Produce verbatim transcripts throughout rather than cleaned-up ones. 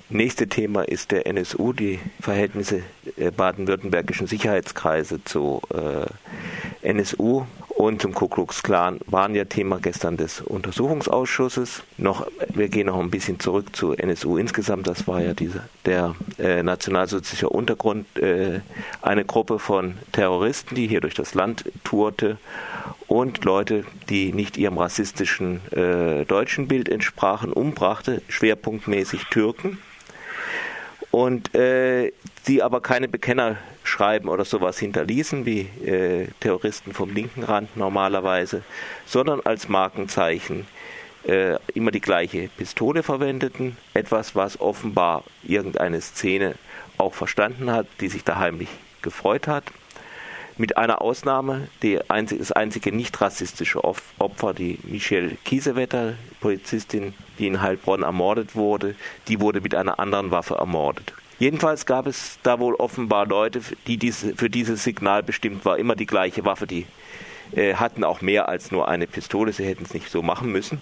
nächste Thema ist der N S U. Die Verhältnisse der baden-württembergischen Sicherheitskreise zu äh, N S U und zum Ku Klux Klan waren ja Thema gestern des Untersuchungsausschusses. Noch, wir gehen noch ein bisschen zurück zu N S U insgesamt. Das war ja diese, der äh, nationalsozialistische Untergrund, äh, eine Gruppe von Terroristen, die hier durch das Land tourte und Leute, die nicht ihrem rassistischen äh, deutschen Bild entsprachen, umbrachte, schwerpunktmäßig Türken. Und äh, die aber keine Bekennerschreiben oder sowas hinterließen, wie äh, Terroristen vom linken Rand normalerweise, sondern als Markenzeichen äh, immer die gleiche Pistole verwendeten. Etwas, was offenbar irgendeine Szene auch verstanden hat, die sich da heimlich gefreut hat. Mit einer Ausnahme, die einzige, das einzige nicht rassistische Opfer, die Michelle Kiesewetter, Polizistin, die in Heilbronn ermordet wurde, die wurde mit einer anderen Waffe ermordet. Jedenfalls gab es da wohl offenbar Leute, die diese, für dieses Signal bestimmt war, immer die gleiche Waffe, die äh, hatten auch mehr als nur eine Pistole, sie hätten es nicht so machen müssen.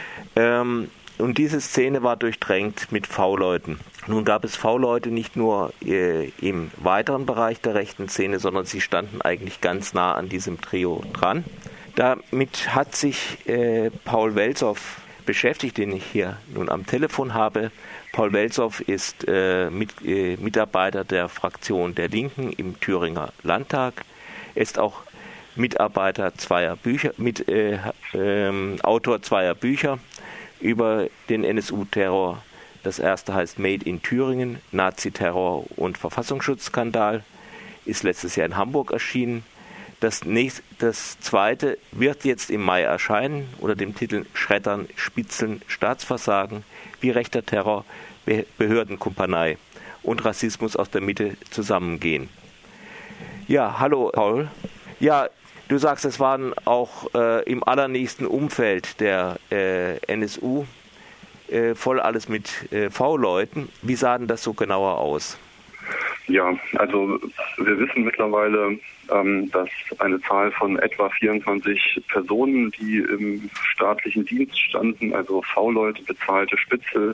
Ähm, und diese Szene war durchdrängt mit V-Leuten. Nun gab es V-Leute nicht nur äh, im weiteren Bereich der rechten Szene, sondern sie standen eigentlich ganz nah an diesem Trio dran. Damit hat sich äh, Paul Welzow beschäftigt, den ich hier nun am Telefon habe. Paul Welzow ist äh, mit, äh, Mitarbeiter der Fraktion der Linken im Thüringer Landtag, ist auch Mitarbeiter zweier Bücher, mit, äh, äh, Autor zweier Bücher über den N S U-Terror. Das erste heißt Made in Thüringen, Nazi-Terror und Verfassungsschutzskandal, ist letztes Jahr in Hamburg erschienen. Das, nächste, das zweite wird jetzt im Mai erscheinen unter dem Titel Schreddern, Spitzeln, Staatsversagen, wie rechter Terror, Behördenkumpanei und Rassismus aus der Mitte zusammengehen. Ja, hallo Paul. Ja, du sagst, es waren auch äh, im allernächsten Umfeld der äh, N S U äh, voll alles mit äh, V-Leuten. Wie sah denn das so genauer aus? Ja, also wir wissen mittlerweile, ähm, dass eine Zahl von etwa vierundzwanzig Personen, die im staatlichen Dienst standen, also V-Leute, bezahlte Spitzel,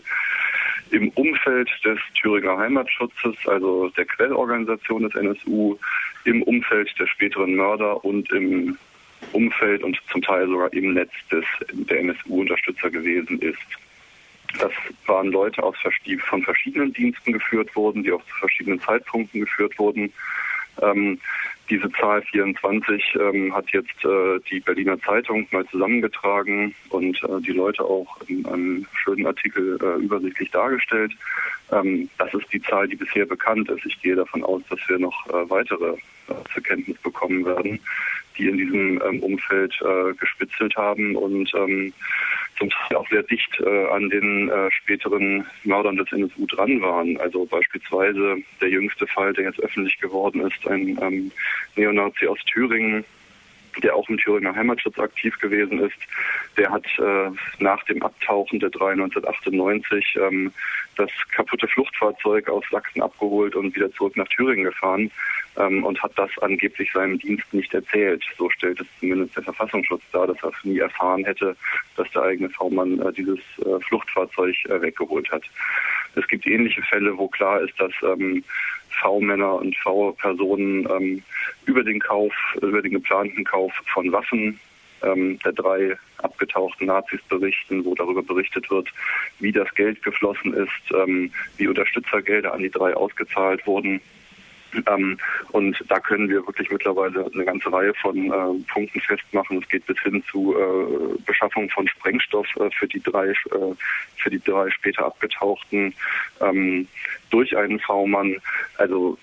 im Umfeld des Thüringer Heimatschutzes, also der Quellorganisation des N S U, im Umfeld der späteren Mörder und im Umfeld und zum Teil sogar im Netz des, der N S U-Unterstützer gewesen ist. Das waren Leute aus, die von verschiedenen Diensten geführt wurden, die auch zu verschiedenen Zeitpunkten geführt wurden. Ähm, diese Zahl vierundzwanzig ähm, hat jetzt äh, die Berliner Zeitung mal zusammengetragen und äh, die Leute auch in einem schönen Artikel äh, übersichtlich dargestellt. Ähm, das ist die Zahl, die bisher bekannt ist. Ich gehe davon aus, dass wir noch äh, weitere äh, zur Kenntnis bekommen werden, die in diesem ähm, Umfeld äh, gespitzelt haben und ähm, zum Teil auch sehr dicht äh, an den äh, späteren Mördern des N S U dran waren. Also beispielsweise der jüngste Fall, der jetzt öffentlich geworden ist, ein ähm, Neonazi aus Thüringen, der auch im Thüringer Heimatschutz aktiv gewesen ist. Der hat äh, nach dem Abtauchen der drei neunzehnhundertachtundneunzig ähm, das kaputte Fluchtfahrzeug aus Sachsen abgeholt und wieder zurück nach Thüringen gefahren ähm, und hat das angeblich seinem Dienst nicht erzählt. So stellt es zumindest der Verfassungsschutz dar, dass er nie erfahren hätte, dass der eigene V-Mann äh, dieses äh, Fluchtfahrzeug äh, weggeholt hat. Es gibt ähnliche Fälle, wo klar ist, dass ähm, V-Männer und V-Personen ähm, über den Kauf, über den geplanten Kauf von Waffen ähm, der drei abgetauchten Nazis berichten, wo darüber berichtet wird, wie das Geld geflossen ist, ähm, wie Unterstützergelder an die drei ausgezahlt wurden. Ähm, und da können wir wirklich mittlerweile eine ganze Reihe von äh, Punkten festmachen. Es geht bis hin zu äh, Beschaffung von Sprengstoff äh, für die drei, äh, für die drei später abgetauchten ähm, durch einen V-Mann. Also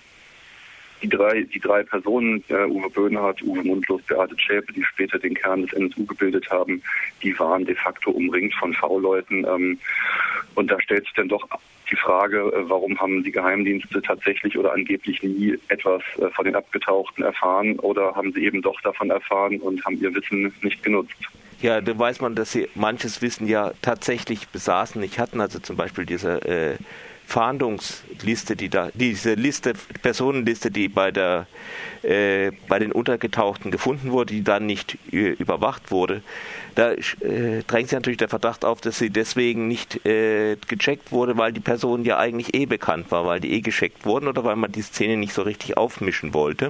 die drei, die drei Personen, äh, Uwe Böhnhardt, Uwe Mundlos, Beate Zschäpe, die später den Kern des N S U gebildet haben, die waren de facto umringt von V-Leuten. Ähm, und da stellt sich dann doch die Frage, warum haben die Geheimdienste tatsächlich oder angeblich nie etwas von den Abgetauchten erfahren oder haben sie eben doch davon erfahren und haben ihr Wissen nicht genutzt? Ja, da weiß man, dass sie manches Wissen ja tatsächlich besaßen, nicht hatten. Also zum Beispiel dieser äh, Fahndungsliste, die da, diese Liste, Personenliste, die bei der, äh, bei den Untergetauchten gefunden wurde, die dann nicht äh, überwacht wurde, da äh, drängt sich natürlich der Verdacht auf, dass sie deswegen nicht äh, gecheckt wurde, weil die Person ja eigentlich eh bekannt war, weil die eh gescheckt wurden oder weil man die Szene nicht so richtig aufmischen wollte.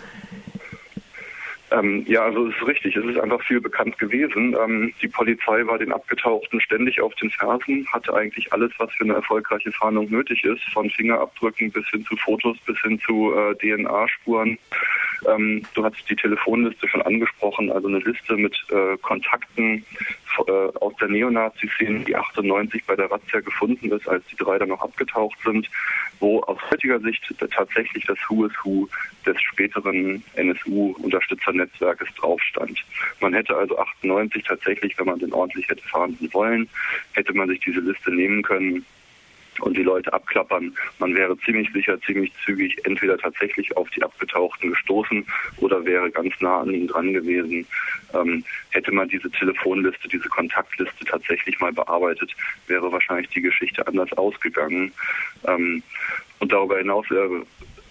Ähm, ja, also es ist richtig. Es ist einfach viel bekannt gewesen. Ähm, die Polizei war den Abgetauchten ständig auf den Fersen, hatte eigentlich alles, was für eine erfolgreiche Fahndung nötig ist, von Fingerabdrücken bis hin zu Fotos, bis hin zu äh, D N A-Spuren. Ähm, du hast die Telefonliste schon angesprochen, also eine Liste mit äh, Kontakten äh, aus der Neonazi-Szene, die achtundneunzig bei der Razzia gefunden ist, als die drei dann noch abgetaucht sind, wo aus heutiger Sicht tatsächlich das Who is Who des späteren N S U-Unterstützernetzwerkes drauf stand. Man hätte also achtundneunzig tatsächlich, wenn man den ordentlich hätte fahnden wollen, hätte man sich diese Liste nehmen können und die Leute abklappern. Man wäre ziemlich sicher, ziemlich zügig entweder tatsächlich auf die Abgetauchten gestoßen oder wäre ganz nah an ihnen dran gewesen. Ähm, hätte man diese Telefonliste, diese Kontaktliste tatsächlich mal bearbeitet, wäre wahrscheinlich die Geschichte anders ausgegangen. Ähm, und darüber hinaus äh,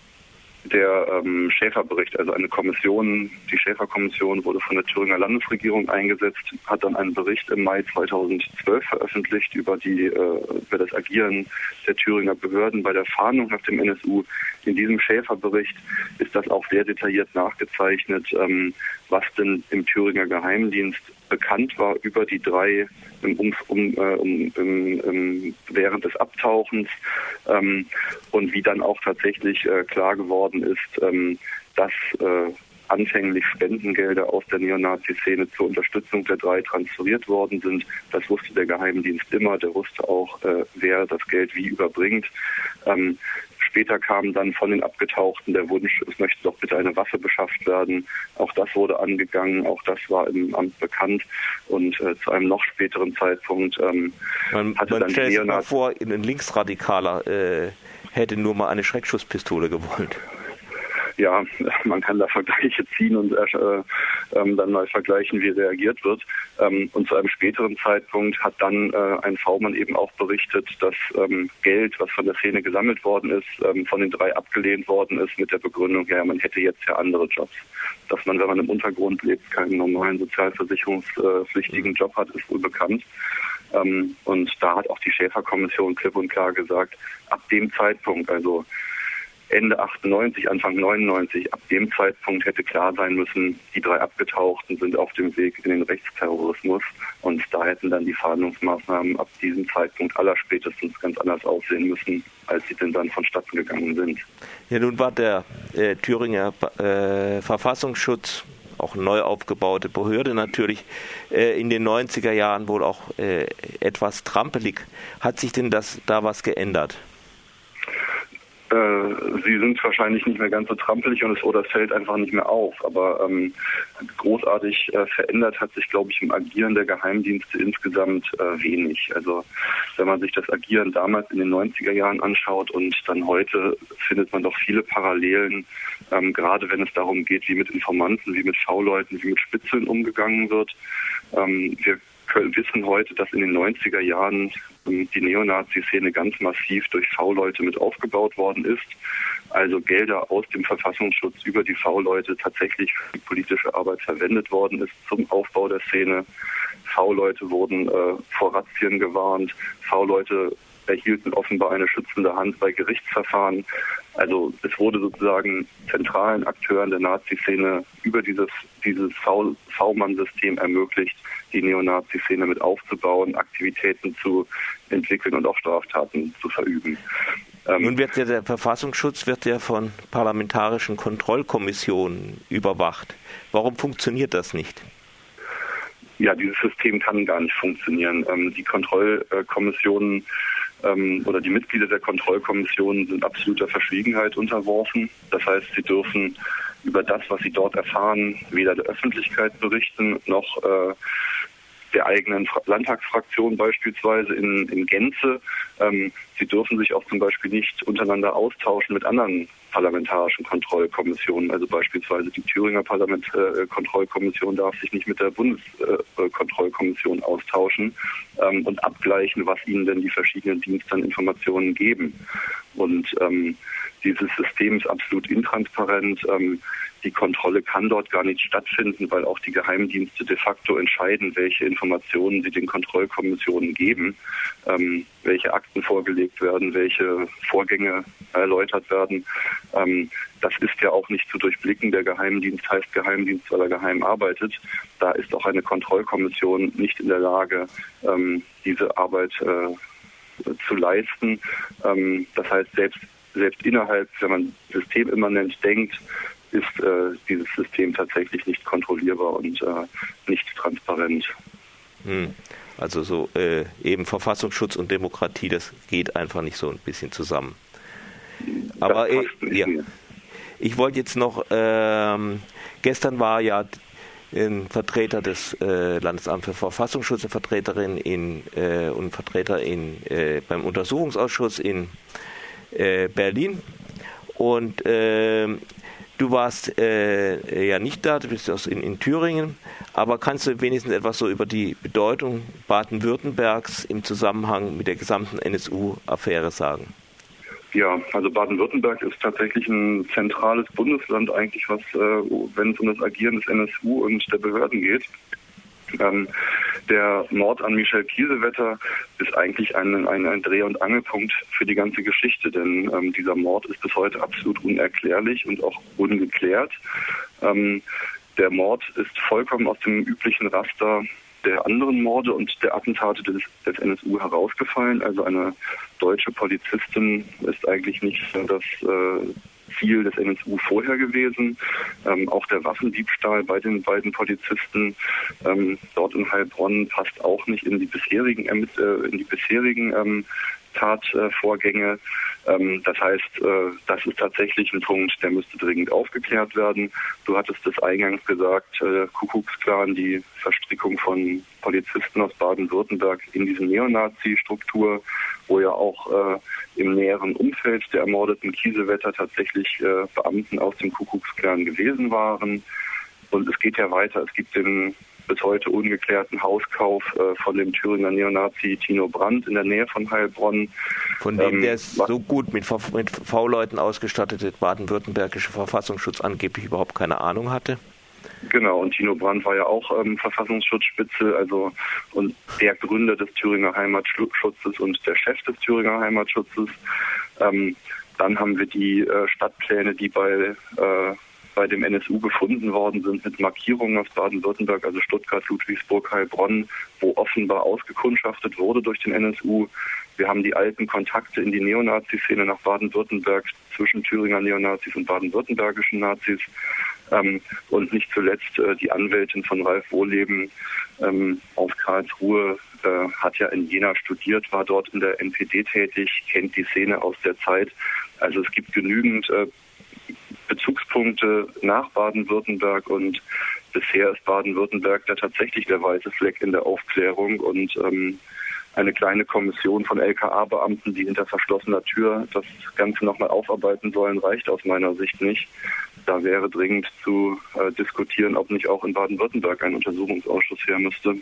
der ähm, Schäfer-Bericht, also eine Kommission, die Schäfer-Kommission wurde von der Thüringer Landesregierung eingesetzt, hat dann einen Bericht im Mai zweitausendzwölf veröffentlicht über die äh, über das Agieren der Thüringer Behörden bei der Fahndung nach dem N S U. In diesem Schäfer-Bericht ist das auch sehr detailliert nachgezeichnet, ähm, was denn im Thüringer Geheimdienst bekannt war über die drei im, um, um, um, um, um, während des Abtauchens ähm, und wie dann auch tatsächlich äh, klar geworden ist, ähm, dass äh, anfänglich Spendengelder aus der Neonazi-Szene zur Unterstützung der drei transferiert worden sind. Das wusste der Geheimdienst immer, der wusste auch, äh, wer das Geld wie überbringt. Ähm, Später kam dann von den Abgetauchten der Wunsch, es möchte doch bitte eine Waffe beschafft werden. Auch das wurde angegangen, auch das war im Amt bekannt. Und äh, zu einem noch späteren Zeitpunkt ähm, man, hatte man dann die stellt sich mal Neonazi... vor, ein Linksradikaler äh, hätte nur mal eine Schreckschusspistole gewollt. Ja, man kann da Vergleiche ziehen und äh, äh, dann mal vergleichen, wie reagiert wird. Ähm, und zu einem späteren Zeitpunkt hat dann äh, ein V-Mann eben auch berichtet, dass ähm, Geld, was von der Szene gesammelt worden ist, ähm, von den drei abgelehnt worden ist mit der Begründung, ja, man hätte jetzt ja andere Jobs. Dass man, wenn man im Untergrund lebt, keinen normalen sozialversicherungspflichtigen Job hat, ist wohl bekannt. Ähm, und da hat auch die Schäfer-Kommission klipp und klar gesagt, ab dem Zeitpunkt, also Ende achtundneunzig, Anfang neunundneunzig, ab dem Zeitpunkt hätte klar sein müssen, die drei Abgetauchten sind auf dem Weg in den Rechtsterrorismus und da hätten dann die Fahndungsmaßnahmen ab diesem Zeitpunkt allerspätestens ganz anders aussehen müssen, als sie denn dann vonstatten gegangen sind. Ja, nun war der äh, Thüringer äh, Verfassungsschutz, auch eine neu aufgebaute Behörde natürlich, äh, in den neunziger Jahren wohl auch äh, etwas trampelig. Hat sich denn das da was geändert? Sie sind wahrscheinlich nicht mehr ganz so trampelig und es, oder es fällt einfach nicht mehr auf. Aber ähm, großartig äh, verändert hat sich, glaube ich, im Agieren der Geheimdienste insgesamt äh, wenig. Also wenn man sich das Agieren damals in den neunziger Jahren anschaut und dann heute, findet man doch viele Parallelen, ähm, gerade wenn es darum geht, wie mit Informanten, wie mit V-Leuten, wie mit Spitzeln umgegangen wird. Ähm, wir können, wissen heute, dass in den neunziger Jahren die Neonazi-Szene ganz massiv durch V-Leute mit aufgebaut worden ist. Also Gelder aus dem Verfassungsschutz über die V-Leute tatsächlich für die politische Arbeit verwendet worden ist zum Aufbau der Szene. V-Leute wurden äh, vor Razzien gewarnt. V-Leute erhielten offenbar eine schützende Hand bei Gerichtsverfahren. Also es wurde sozusagen zentralen Akteuren der Nazi-Szene über dieses, dieses V-Mann-System ermöglicht, die Neonazi-Szene mit aufzubauen, Aktivitäten zu entwickeln und auch Straftaten zu verüben. Ähm, Nun wird ja der Verfassungsschutz wird ja von parlamentarischen Kontrollkommissionen überwacht. Warum funktioniert das nicht? Ja, dieses System kann gar nicht funktionieren. Ähm, die Kontrollkommissionen ähm, oder die Mitglieder der Kontrollkommissionen sind absoluter Verschwiegenheit unterworfen. Das heißt, sie dürfen über das, was sie dort erfahren, weder der Öffentlichkeit berichten, noch äh, der eigenen Landtagsfraktion beispielsweise in, in Gänze. Ähm, sie dürfen sich auch zum Beispiel nicht untereinander austauschen mit anderen parlamentarischen Kontrollkommissionen. Also beispielsweise die Thüringer Parlament-Kontrollkommission äh, darf sich nicht mit der Bundeskontrollkommission äh, austauschen ähm, und abgleichen, was ihnen denn die verschiedenen Dienste an Informationen geben. Und ähm, dieses System ist absolut intransparent. Ähm, Die Kontrolle kann dort gar nicht stattfinden, weil auch die Geheimdienste de facto entscheiden, welche Informationen sie den Kontrollkommissionen geben, ähm, welche Akten vorgelegt werden, welche Vorgänge erläutert werden. Ähm, das ist ja auch nicht zu durchblicken. Der Geheimdienst heißt Geheimdienst, weil er geheim arbeitet. Da ist auch eine Kontrollkommission nicht in der Lage, ähm, diese Arbeit äh, zu leisten. Ähm, das heißt, selbst, selbst innerhalb, wenn man systemimmanent denkt, ist äh, dieses System tatsächlich nicht kontrollierbar und äh, nicht transparent. Hm. Also so äh, eben Verfassungsschutz und Demokratie, das geht einfach nicht so ein bisschen zusammen. Aber äh, ja, ich wollte jetzt noch, ähm, gestern war ja ein Vertreter des äh, Landesamts für Verfassungsschutz, eine Vertreterin in, äh, und ein Vertreter in, äh, beim Untersuchungsausschuss in äh, Berlin und äh, du warst äh, ja nicht da, du bist aus in, in Thüringen, aber kannst du wenigstens etwas so über die Bedeutung Baden-Württembergs im Zusammenhang mit der gesamten N S U-Affäre sagen? Ja, also Baden-Württemberg ist tatsächlich ein zentrales Bundesland eigentlich, was, äh, wenn es um das Agieren des N S U und der Behörden geht. Ähm, der Mord an Michel Kiesewetter ist eigentlich ein, ein, ein Dreh- und Angelpunkt für die ganze Geschichte, denn ähm, dieser Mord ist bis heute absolut unerklärlich und auch ungeklärt. Ähm, der Mord ist vollkommen aus dem üblichen Raster der anderen Morde und der Attentate des, des N S U herausgefallen. Also eine deutsche Polizistin ist eigentlich nicht das äh, Ziel des N S U vorher gewesen. Ähm, auch der Waffendiebstahl bei den beiden Polizisten ähm, dort in Heilbronn passt auch nicht in die bisherigen, äh, in die bisherigen ähm, Tatvorgänge. Ähm, das heißt, äh, das ist tatsächlich ein Punkt, der müsste dringend aufgeklärt werden. Du hattest es eingangs gesagt, äh, Kuckucksklan, die Verstrickung von Polizisten aus Baden-Württemberg in diese Neonazi-Struktur, wo ja auch äh, im näheren Umfeld der ermordeten Kiesewetter tatsächlich äh, Beamten aus dem Kuckucksklan gewesen waren. Und es geht ja weiter. Es gibt den bis heute ungeklärten Hauskauf äh, von dem Thüringer Neonazi Tino Brandt in der Nähe von Heilbronn. Von dem ähm, der so gut mit, mit V-Leuten ausgestattete baden-württembergische Verfassungsschutz angeblich überhaupt keine Ahnung hatte. Genau, und Tino Brandt war ja auch ähm, Verfassungsschutzspitze, also und der Gründer des Thüringer Heimatschutzes und der Chef des Thüringer Heimatschutzes. Ähm, dann haben wir die äh, Stadtpläne, die bei äh, bei dem N S U gefunden worden sind mit Markierungen aus Baden-Württemberg, also Stuttgart, Ludwigsburg, Heilbronn, wo offenbar ausgekundschaftet wurde durch den N S U. Wir haben die alten Kontakte in die Neonazi-Szene nach Baden-Württemberg zwischen Thüringer Neonazis und baden-württembergischen Nazis. Ähm, und nicht zuletzt äh, die Anwältin von Ralf Wohleben ähm, aus Karlsruhe äh, hat ja in Jena studiert, war dort in der N P D tätig, kennt die Szene aus der Zeit. Also es gibt genügend äh, Bezugspunkte nach Baden-Württemberg und bisher ist Baden-Württemberg da tatsächlich der weiße Fleck in der Aufklärung und ähm, eine kleine Kommission von L K A-Beamten, die hinter verschlossener Tür das Ganze nochmal aufarbeiten sollen, reicht aus meiner Sicht nicht. Da wäre dringend zu äh, diskutieren, ob nicht auch in Baden-Württemberg ein Untersuchungsausschuss her müsste.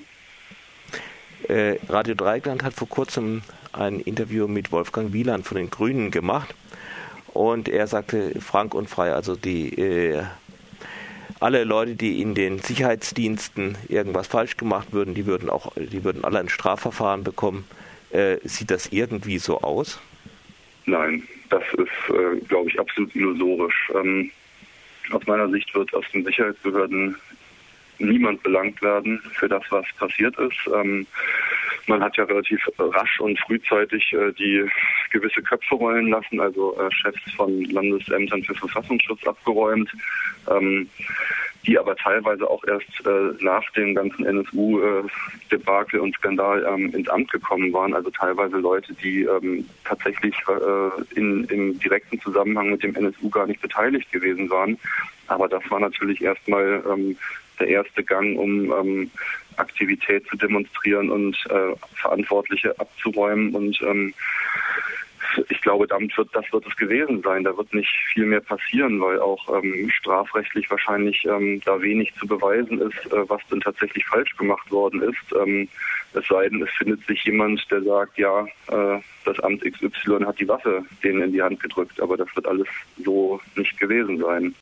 Äh, Radio Dreieckland hat vor kurzem ein Interview mit Wolfgang Wieland von den Grünen gemacht. Und er sagte frank und frei, also die äh, alle Leute, die in den Sicherheitsdiensten irgendwas falsch gemacht würden, die würden auch, die würden alle ein Strafverfahren bekommen. Äh, sieht das irgendwie so aus? Nein, das ist, äh, glaube ich, absolut illusorisch. Ähm, aus meiner Sicht wird aus den Sicherheitsbehörden niemand belangt werden für das, was passiert ist. Ähm, man hat ja relativ rasch und frühzeitig äh, die gewisse Köpfe rollen lassen, also äh, Chefs von Landesämtern für Verfassungsschutz abgeräumt, ähm, die aber teilweise auch erst äh, nach dem ganzen N S U-Debakel äh, und Skandal ähm, ins Amt gekommen waren. Also teilweise Leute, die ähm, tatsächlich äh, in, im direkten Zusammenhang mit dem N S U gar nicht beteiligt gewesen waren. Aber das war natürlich erstmal ähm, der erste Gang, um ähm, Aktivität zu demonstrieren und äh, Verantwortliche abzuräumen. Und ähm, ich glaube, damit wird das wird es gewesen sein. Da wird nicht viel mehr passieren, weil auch ähm, strafrechtlich wahrscheinlich ähm, da wenig zu beweisen ist, äh, was denn tatsächlich falsch gemacht worden ist. Ähm, es sei denn, es findet sich jemand, der sagt, ja, äh, das Amt X Y hat die Waffe denen in die Hand gedrückt. Aber das wird alles so nicht gewesen sein.